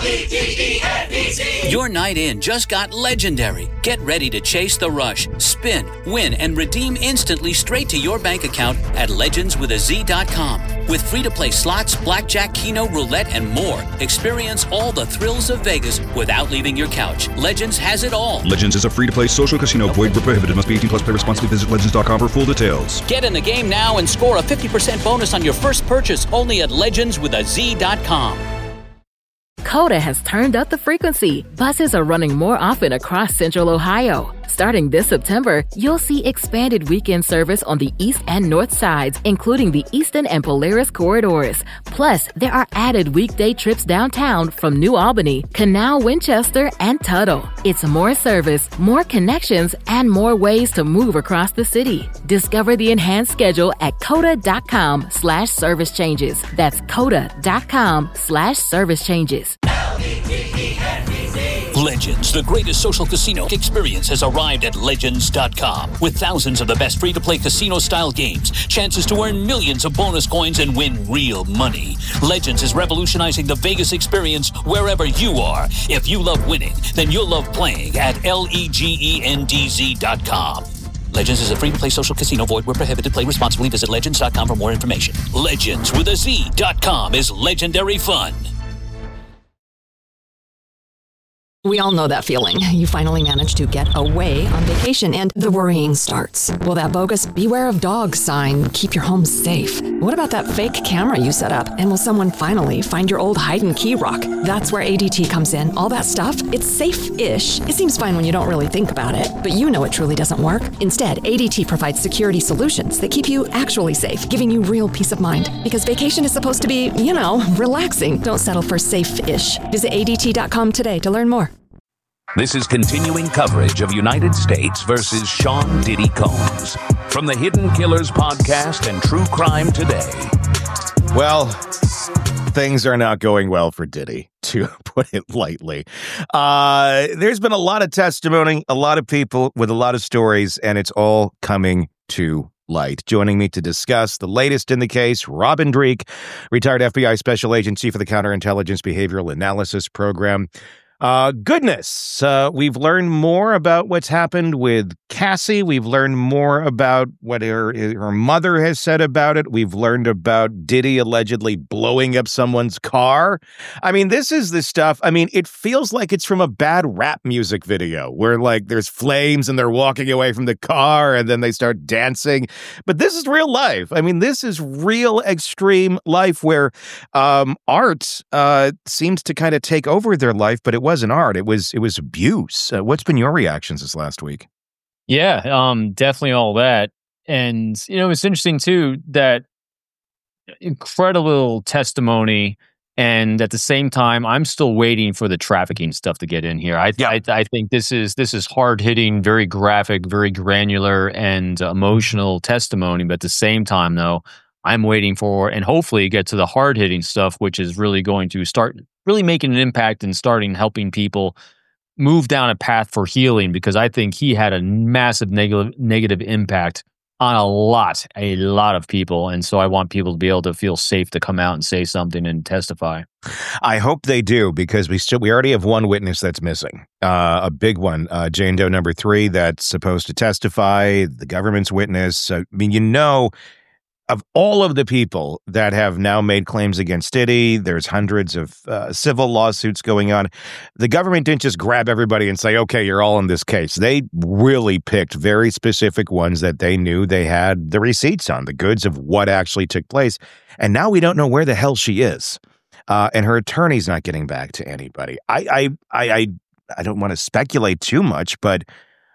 Your night in just got legendary. Get ready to chase the rush, spin, win, and redeem instantly straight to your bank account at legendswithaz.com. With free-to-play slots, blackjack, keno, roulette, and more, experience all the thrills of Vegas without leaving your couch. Legends has it all. Legends is a free-to-play social casino. Void where prohibited. Must be 18 plus. Play responsibly. Visit legends.com for full details. Get in the game now and score a 50% bonus on your first purchase only at legendswithaz.com. Coda has turned up the frequency. Buses are running more often across Central Ohio. Starting this September, you'll see expanded weekend service on the east and north sides, including the Eastern and Polaris corridors. Plus, there are added weekday trips downtown from New Albany, Canal, Winchester, and Tuttle. It's more service, more connections, and more ways to move across the city. Discover the enhanced schedule at coda.com/service changes. That's coda.com/service changes. Legends, the greatest social casino experience, has arrived at Legends.com. With thousands of the best free-to-play casino-style games, chances to earn millions of bonus coins and win real money. Legends is revolutionizing the Vegas experience wherever you are. If you love winning, then you'll love playing at LEGENDZ.com. Legends is a free-to-play social casino. Void where prohibited. Play responsibly. Visit Legends.com for more information. Legendswithaz.com is legendary fun. We all know that feeling. You finally manage to get away on vacation and the worrying starts. Will that bogus "beware of dogs" sign keep your home safe? What about that fake camera you set up? And will someone finally find your old hide and key rock? That's where ADT comes in. All that stuff, it's safe-ish. It seems fine when you don't really think about it, but you know it truly doesn't work. Instead, ADT provides security solutions that keep you actually safe, giving you real peace of mind. Because vacation is supposed to be, relaxing. Don't settle for safe-ish. Visit ADT.com today to learn more. This is continuing coverage of United States versus Sean Diddy Combs from the Hidden Killers podcast and True Crime Today. Well, things are not going well for Diddy, to put it lightly. There's been a lot of testimony, a lot of people with a lot of stories, and it's all coming to light. Joining me to discuss the latest in the case, Robin Dreeke, retired FBI Special Agent, Chief of the Counterintelligence Behavioral Analysis Program. Goodness, we've learned more about what's happened with Cassie. We've learned more about what her mother has said about it. We've learned about Diddy allegedly blowing up someone's car. I mean, this is the stuff. I mean, it feels like it's from a bad rap music video where there's flames and they're walking away from the car and then they start dancing. But this is real life. I mean, this is real extreme life where art seems to kind of take over their life, but it wasn't art. It was abuse. What's been your reactions this last week? Yeah, definitely all that. And, it's interesting, too, that incredible testimony. And at the same time, I'm still waiting for the trafficking stuff to get in here. I think this is hard-hitting, very graphic, very granular, and emotional testimony. But at the same time, though, I'm waiting for and hopefully get to the hard-hitting stuff, which is really going to start really making an impact and starting helping people move down a path for healing, because I think he had a massive negative impact on a lot of people. And so I want people to be able to feel safe to come out and say something and testify. I hope they do, because we already have one witness that's missing, a big one, Jane Doe number 3, that's supposed to testify, the government's witness. I mean, of all of the people that have now made claims against Diddy, there's hundreds of civil lawsuits going on. The government didn't just grab everybody and say, okay, you're all in this case. They really picked very specific ones that they knew they had the receipts on, the goods of what actually took place. And now we don't know where the hell she is. And her attorney's not getting back to anybody. I don't want to speculate too much, but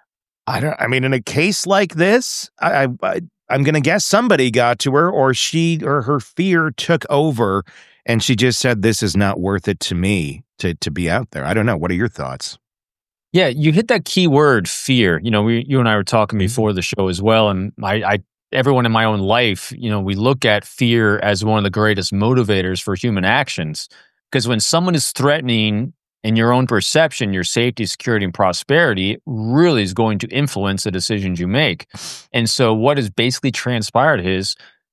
in a case like this, I'm going to guess somebody got to her, or her fear took over and she just said, this is not worth it to me to be out there. I don't know. What are your thoughts? Yeah, you hit that key word, fear. You and I were talking before the show as well. And everyone in my own life, we look at fear as one of the greatest motivators for human actions. Because when someone is threatening, in your own perception, your safety, security, and prosperity really is going to influence the decisions you make. And so what has basically transpired is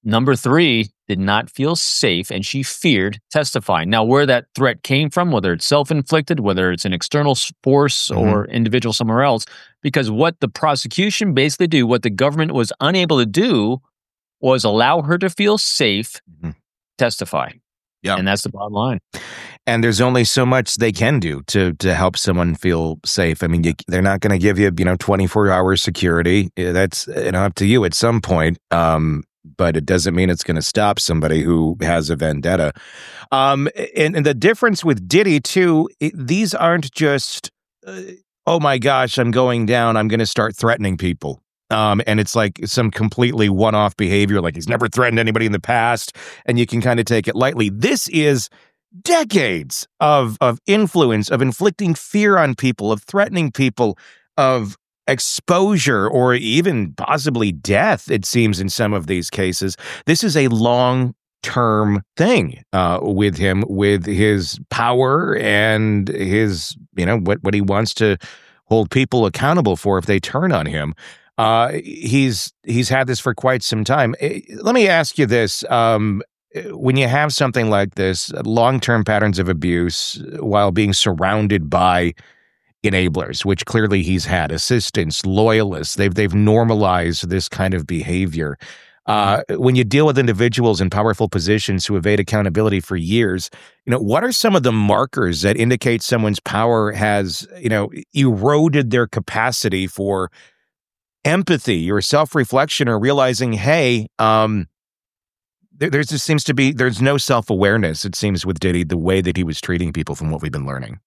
Number 3 did not feel safe, and she feared testifying. Now, where that threat came from, whether it's self-inflicted, whether it's an external force or individual somewhere else, because what the prosecution basically do, what the government was unable to do, was allow her to feel safe, testify. Yeah. And that's the bottom line. And there's only so much they can do to help someone feel safe. I mean, they're not going to give you, 24-hour security. That's up to you at some point. But it doesn't mean it's going to stop somebody who has a vendetta. And the difference with Diddy, too, these aren't just, oh my gosh, I'm going down, I'm going to start threatening people. And it's like some completely one-off behavior, like he's never threatened anybody in the past, and you can kind of take it lightly. This is decades of influence, of inflicting fear on people, of threatening people, of exposure, or even possibly death, it seems, in some of these cases. This is a long-term thing with him, with his power and his, what he wants to hold people accountable for if they turn on him. He's had this for quite some time. Let me ask you this. When you have something like this, long-term patterns of abuse while being surrounded by enablers, which clearly he's had, assistants, loyalists, they've normalized this kind of behavior. When you deal with individuals in powerful positions who evade accountability for years, what are some of the markers that indicate someone's power has, eroded their capacity for empathy or self-reflection, or realizing, hey, there's no self-awareness, it seems, with Diddy, the way that he was treating people from what we've been learning.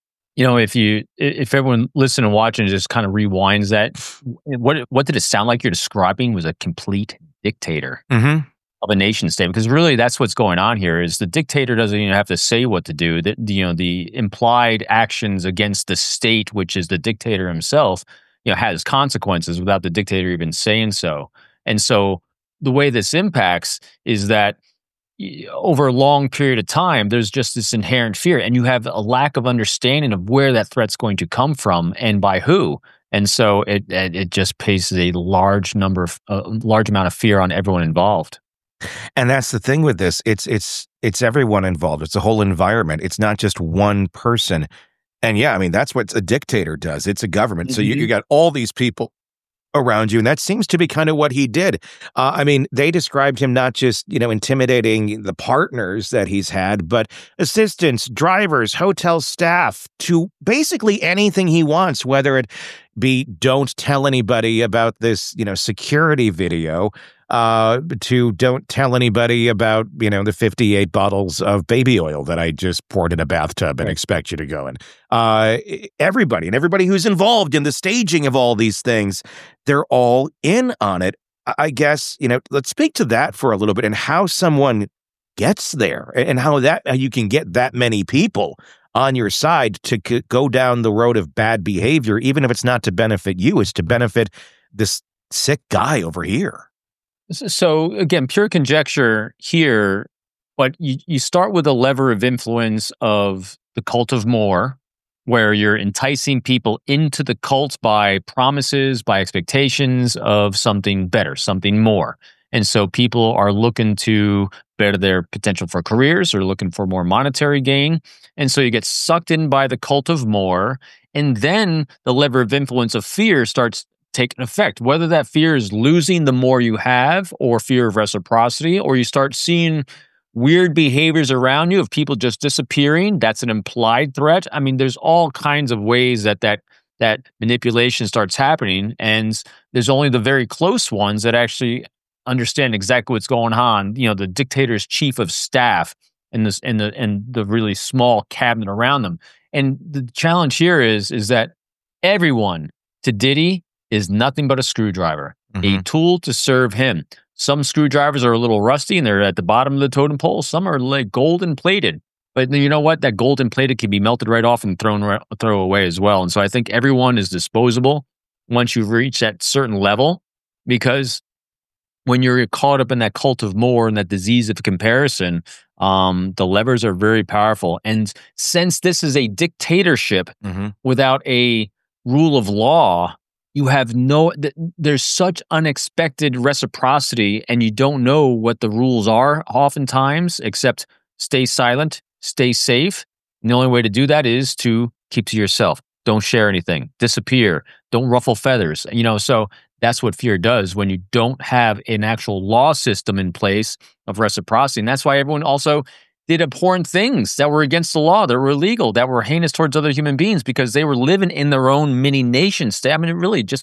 If everyone listening and watching just kind of rewinds that, what did it sound like you're describing was a complete dictator of a nation state? Because really that's what's going on here, is the dictator doesn't even have to say what to do. The implied actions against the state, which is the dictator himself, has consequences without the dictator even saying so. And so the way this impacts is that over a long period of time, there's just this inherent fear, and you have a lack of understanding of where that threat's going to come from and by who. And so it just places a large amount of fear on everyone involved. And that's the thing with this. It's everyone involved. It's a whole environment. It's not just one person. And yeah, I mean, that's what a dictator does. It's a government. So you got all these people around you, and that seems to be kind of what he did. I mean, they described him not just, intimidating the partners that he's had, but assistants, drivers, hotel staff, to basically anything he wants, whether it be don't tell anybody about this, security video, to don't tell anybody about, the 58 bottles of baby oil that I just poured in a bathtub and expect you to go in. Everybody who's involved in the staging of all these things, they're all in on it. I guess, let's speak to that for a little bit, and how someone gets there, and how you can get that many people on your side to go down the road of bad behavior, even if it's not to benefit you, it's to benefit this sick guy over here. So again, pure conjecture here, but you start with a lever of influence of the cult of more, where you're enticing people into the cult by promises, by expectations of something better, something more. And so people are looking to better their potential for careers, or looking for more monetary gain. And so you get sucked in by the cult of more, and then the lever of influence of fear starts taking effect, whether that fear is losing the more you have, or fear of reciprocity, or you start seeing weird behaviors around you of people just disappearing. That's an implied threat. I mean, there's all kinds of ways that manipulation starts happening, and there's only the very close ones that actually understand exactly what's going on. The dictator's chief of staff and the really small cabinet around them. And the challenge here is that everyone to Diddy is nothing but a screwdriver, a tool to serve him. Some screwdrivers are a little rusty and they're at the bottom of the totem pole. Some are like golden plated. But you know what? That golden plated can be melted right off and throw away as well. And so I think everyone is disposable once you've reached that certain level, because when you're caught up in that cult of more and that disease of comparison, the levers are very powerful. And since this is a dictatorship without a rule of law, you have there's such unexpected reciprocity, and you don't know what the rules are oftentimes, except stay silent, stay safe. And the only way to do that is to keep to yourself. Don't share anything, disappear, don't ruffle feathers. So that's what fear does when you don't have an actual law system in place of reciprocity. And that's why everyone also did abhorrent things that were against the law, that were illegal, that were heinous towards other human beings, because they were living in their own mini nation state. I mean,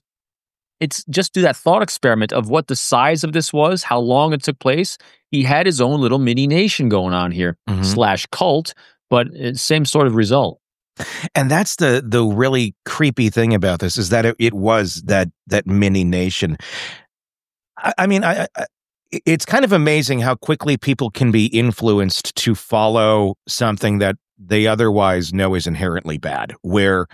just do that thought experiment of what the size of this was, how long it took place. He had his own little mini nation going on here, / cult, but same sort of result. And that's the really creepy thing about this, is that it was that mini nation. I mean, it's kind of amazing how quickly people can be influenced to follow something that they otherwise know is inherently bad. Where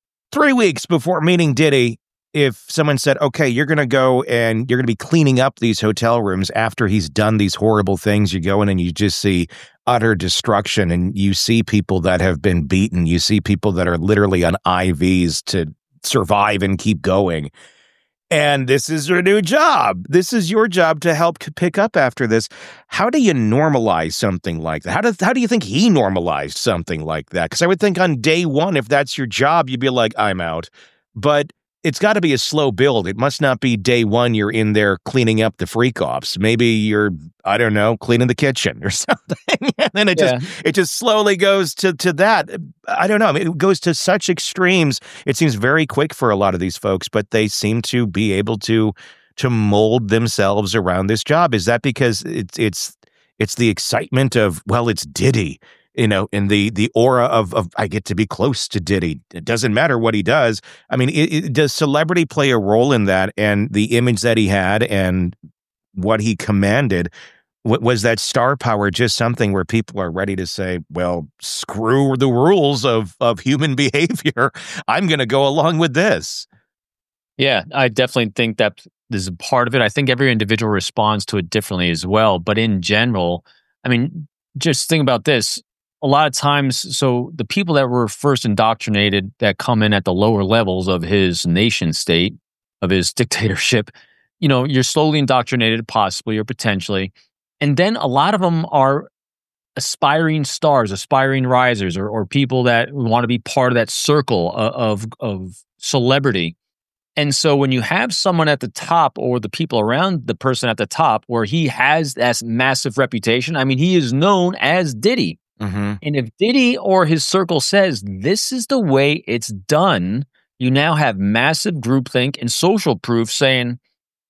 3 weeks before meeting Diddy, if someone said, okay, you're going to go and you're going to be cleaning up these hotel rooms after he's done these horrible things, you go in and you just see utter destruction, and you see people that have been beaten. You see people that are literally on IVs to survive and keep going. And this is your new job. This is your job to help pick up after this. How do you normalize something like that? How do you think he normalized something like that? Because I would think on day one, if that's your job, you'd be like, I'm out. But it's got to be a slow build. It must not be day one you're in there cleaning up the freak offs. Maybe you're, I don't know, cleaning the kitchen or something. And then it just slowly goes to that. I don't know. I mean, it goes to such extremes. It seems very quick for a lot of these folks, but they seem to be able to mold themselves around this job. Is that because it's the excitement of, well, it's Diddy? In the aura of I get to be close to Diddy. It doesn't matter what he does. I mean, does celebrity play a role in that, and the image that he had and what he commanded? Was that star power just something where people are ready to say, well, screw the rules of human behavior. I'm going to go along with this. Yeah, I definitely think that there's a part of it. I think every individual responds to it differently as well. But in general, I mean, just think about this. A lot of times, so the people that were first indoctrinated that come in at the lower levels of his nation state, of his dictatorship, you're slowly indoctrinated, possibly or potentially. And then a lot of them are aspiring stars, aspiring risers, or people that want to be part of that circle of celebrity. And so when you have someone at the top, or the people around the person at the top, where he has that massive reputation, I mean, he is known as Diddy. Mm-hmm. And if Diddy or his circle says this is the way it's done, you now have massive groupthink and social proof saying,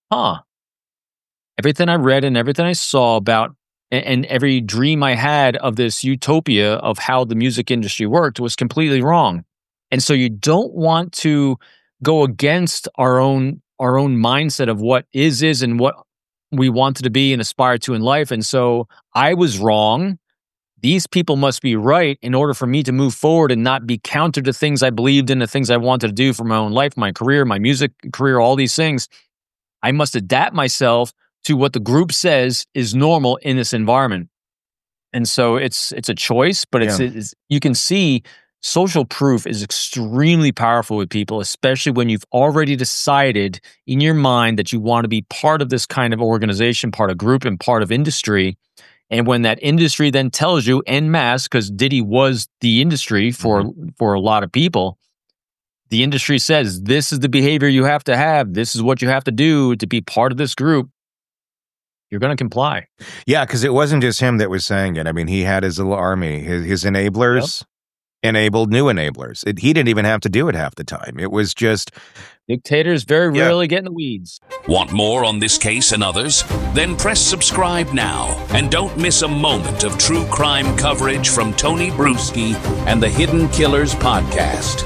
everything I read and everything I saw about and every dream I had of this utopia of how the music industry worked was completely wrong. And so you don't want to go against our own mindset of what is and what we wanted to be and aspire to in life. And so I was wrong. These people must be right in order for me to move forward and not be counter to things I believed in, the things I wanted to do for my own life, my career, my music career, all these things. I must adapt myself to what the group says is normal in this environment. And so it's a choice, but it's you can see social proof is extremely powerful with people, especially when you've already decided in your mind that you want to be part of this kind of organization, part of group, and part of industry. And when that industry then tells you en masse, because Diddy was the industry for a lot of people, the industry says, this is the behavior you have to have. This is what you have to do to be part of this group. You're going to comply. Yeah, because it wasn't just him that was saying it. I mean, he had his little army, his enablers. Yep. Enabled new enablers. He didn't even have to do it half the time. It was just... Dictators very rarely get in the weeds. Want more on this case and others? Then press subscribe now and don't miss a moment of true crime coverage from Tony Bruschi and the Hidden Killers podcast.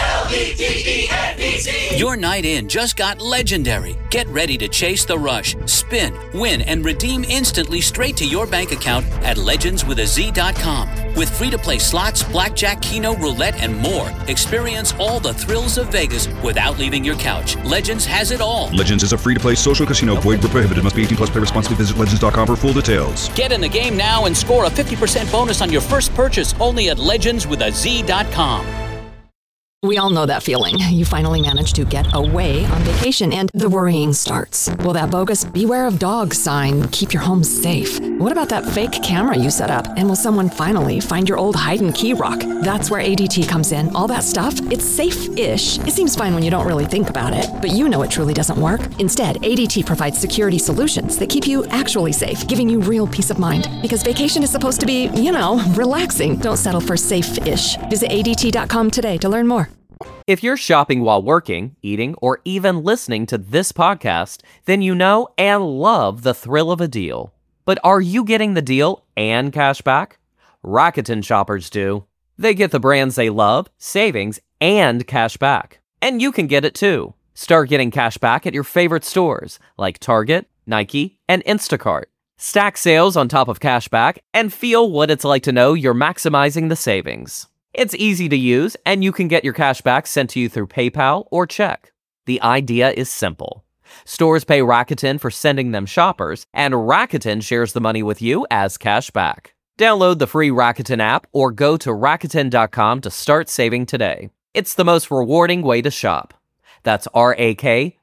LVDENBC. Your night in just got legendary. Get ready to chase the rush, spin, win, and redeem instantly straight to your bank account at legendswithaz.com. With free-to-play slots, blackjack, keno, roulette, and more. Experience all the thrills of Vegas without leaving your couch. Legends has it all. Legends is a free-to-play social casino. Void where prohibited. Must be 18 plus. Play responsibly. Visit legends.com for full details. Get in the game now and score a 50% bonus on your first purchase only at legendswithaz.com. We all know that feeling. You finally manage to get away on vacation and the worrying starts. Will that bogus "Beware of Dogs" sign keep your home safe? What about that fake camera you set up? And will someone finally find your old hide and key rock? That's where ADT comes in. All that stuff, it's safe-ish. It seems fine when you don't really think about it, but you know it truly doesn't work. Instead, ADT provides security solutions that keep you actually safe, giving you real peace of mind. Because vacation is supposed to be, relaxing. Don't settle for safe-ish. Visit ADT.com today to learn more. If you're shopping while working, eating, or even listening to this podcast, then you know and love the thrill of a deal. But are you getting the deal and cash back? Rakuten shoppers do. They get the brands they love, savings, and cash back. And you can get it too. Start getting cash back at your favorite stores like Target, Nike, and Instacart. Stack sales on top of cash back and feel what it's like to know you're maximizing the savings. It's easy to use, and you can get your cash back sent to you through PayPal or check. The idea is simple. Stores pay Rakuten for sending them shoppers, and Rakuten shares the money with you as cash back. Download the free Rakuten app or go to Rakuten.com to start saving today. It's the most rewarding way to shop. That's Rakuten,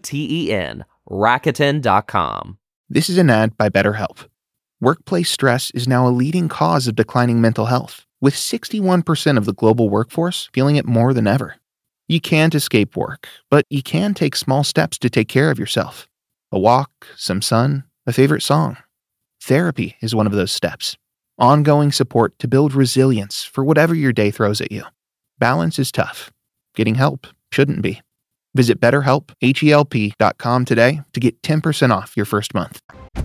Rakuten.com. This is an ad by BetterHelp. Workplace stress is now a leading cause of declining mental health, with 61% of the global workforce feeling it more than ever. You can't escape work, but you can take small steps to take care of yourself. A walk, some sun, a favorite song. Therapy is one of those steps. Ongoing support to build resilience for whatever your day throws at you. Balance is tough. Getting help shouldn't be. Visit BetterHelp, HELP.com today to get 10% off your first month.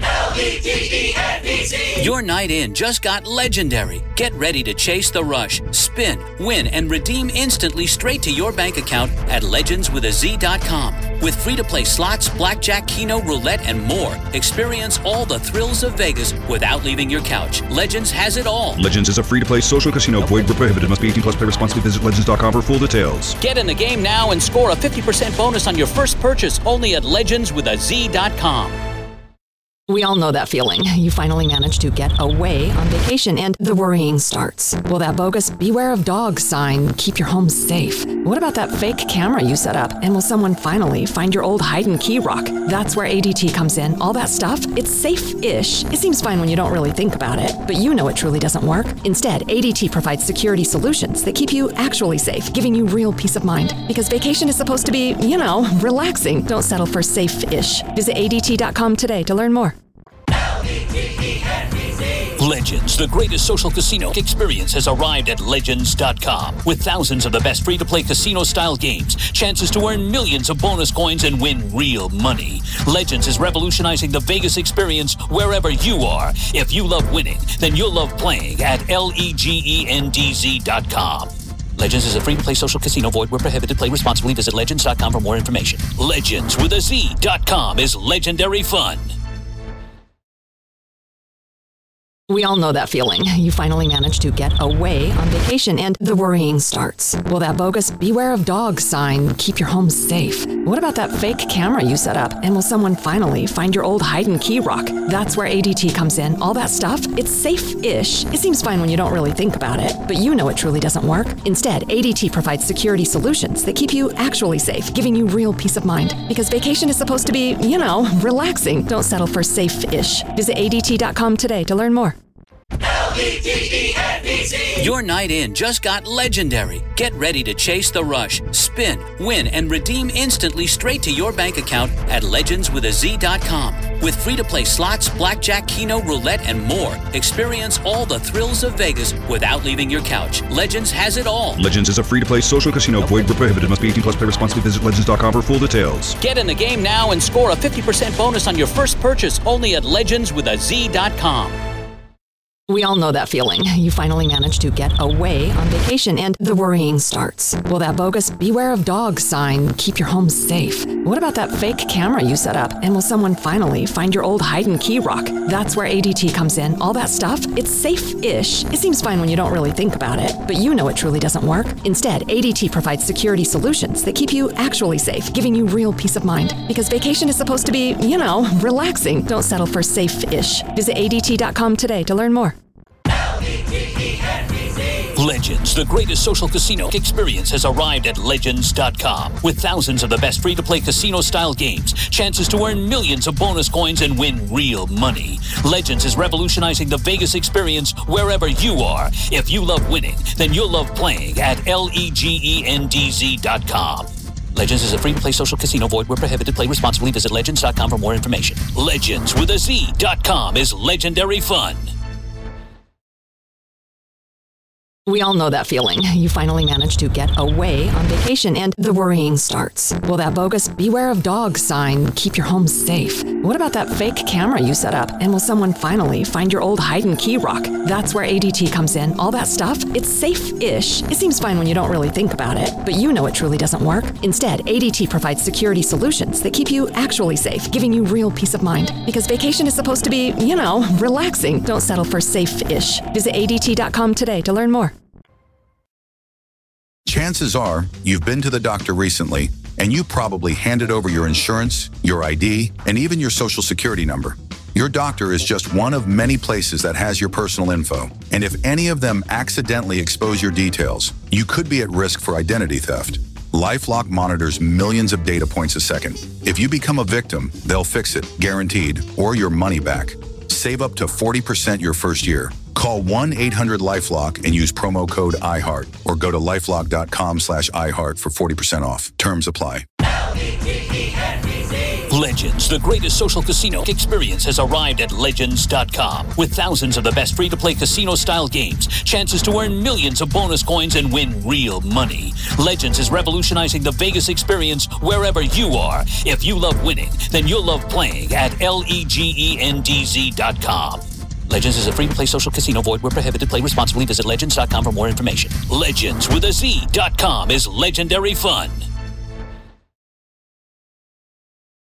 Your night in just got legendary. Get ready to chase the rush, spin, win, and redeem instantly straight to your bank account at legendswithaz.com. With free-to-play slots, blackjack, keno, roulette, and more, experience all the thrills of Vegas without leaving your couch. Legends has it all. Legends is a free-to-play social casino. Void where prohibited. Must be 18 plus. Play responsibly. Visit legends.com for full details. Get in the game now and score a 50% bonus on your first purchase only at legendswithaz.com. We all know that feeling. You finally manage to get away on vacation and the worrying starts. Will that bogus "Beware of Dogs" sign keep your home safe? What about that fake camera you set up? And will someone finally find your old hide and key rock? That's where ADT comes in. All that stuff, it's safe-ish. It seems fine when you don't really think about it, but you know it truly doesn't work. Instead, ADT provides security solutions that keep you actually safe, giving you real peace of mind. Because vacation is supposed to be, relaxing. Don't settle for safe-ish. Visit ADT.com today to learn more. Legends, the greatest social casino experience, has arrived at Legends.com. With thousands of the best free-to-play casino-style games, chances to earn millions of bonus coins and win real money. Legends is revolutionizing the Vegas experience wherever you are. If you love winning, then you'll love playing at LEGENDZ.com. Legends is a free-to-play social casino. Void where prohibited. Play responsibly. Visit Legends.com for more information. Legendswithaz.com is legendary fun. We all know that feeling. You finally manage to get away on vacation and the worrying starts. Will that bogus "Beware of Dogs" sign keep your home safe? What about that fake camera you set up? And will someone finally find your old hide and key rock? That's where ADT comes in. All that stuff, it's safe-ish. It seems fine when you don't really think about it, but you know it truly doesn't work. Instead, ADT provides security solutions that keep you actually safe, giving you real peace of mind. Because vacation is supposed to be, relaxing. Don't settle for safe-ish. Visit ADT.com today to learn more. Your night in just got legendary. Get ready to chase the rush, spin, win, and redeem instantly straight to your bank account at legendswithaz.com. With free-to-play slots, blackjack, keno, roulette, and more, experience all the thrills of Vegas without leaving your couch. Legends has it all. Legends is a free-to-play social casino. Void where prohibited. Must be 18 plus. Play responsibly. Visit legends.com for full details. Get in the game now and score a 50% bonus on your first purchase only at legendswithaz.com. We all know that feeling. You finally manage to get away on vacation and the worrying starts. Will that bogus "Beware of Dogs" sign keep your home safe? What about that fake camera you set up? And will someone finally find your old hide and key rock? That's where ADT comes in. All that stuff, it's safe-ish. It seems fine when you don't really think about it, but you know it truly doesn't work. Instead, ADT provides security solutions that keep you actually safe, giving you real peace of mind. Because vacation is supposed to be, relaxing. Don't settle for safe-ish. Visit ADT.com today to learn more. Legends, the greatest social casino experience, has arrived at Legends.com. With thousands of the best free-to-play casino-style games, chances to earn millions of bonus coins and win real money. Legends is revolutionizing the Vegas experience wherever you are. If you love winning, then you'll love playing at LEGENDZ.com. Legends is a free-to-play social casino. Void where prohibited. Play responsibly. Visit Legends.com for more information. Legends with a Z.com is legendary fun. We all know that feeling. You finally manage to get away on vacation and the worrying starts. Will that bogus "Beware of Dogs" sign keep your home safe? What about that fake camera you set up? And will someone finally find your old hide and key rock? That's where ADT comes in. All that stuff, it's safe-ish. It seems fine when you don't really think about it, but you know it truly doesn't work. Instead, ADT provides security solutions that keep you actually safe, giving you real peace of mind. Because vacation is supposed to be, relaxing. Don't settle for safe-ish. Visit ADT.com today to learn more. Chances are you've been to the doctor recently, and you probably handed over your insurance, your ID, and even your social security number. Your doctor is just one of many places that has your personal info, and if any of them accidentally expose your details, you could be at risk for identity theft. LifeLock monitors millions of data points a second. If you become a victim, they'll fix it, guaranteed, or your money back. Save up to 40% your first year. Call 1-800-LifeLock and use promo code iHeart, or go to lifelock.com/iHeart for 40% off. Terms apply. Legends, the greatest social casino experience, has arrived at Legends.com. With thousands of the best free-to-play casino-style games, chances to earn millions of bonus coins and win real money. Legends is revolutionizing the Vegas experience wherever you are. If you love winning, then you'll love playing at LEGENDZ.com. Legends is a free-to-play social casino. Void where prohibited. Play responsibly. Visit Legends.com for more information. Legends with a Z.com is legendary fun.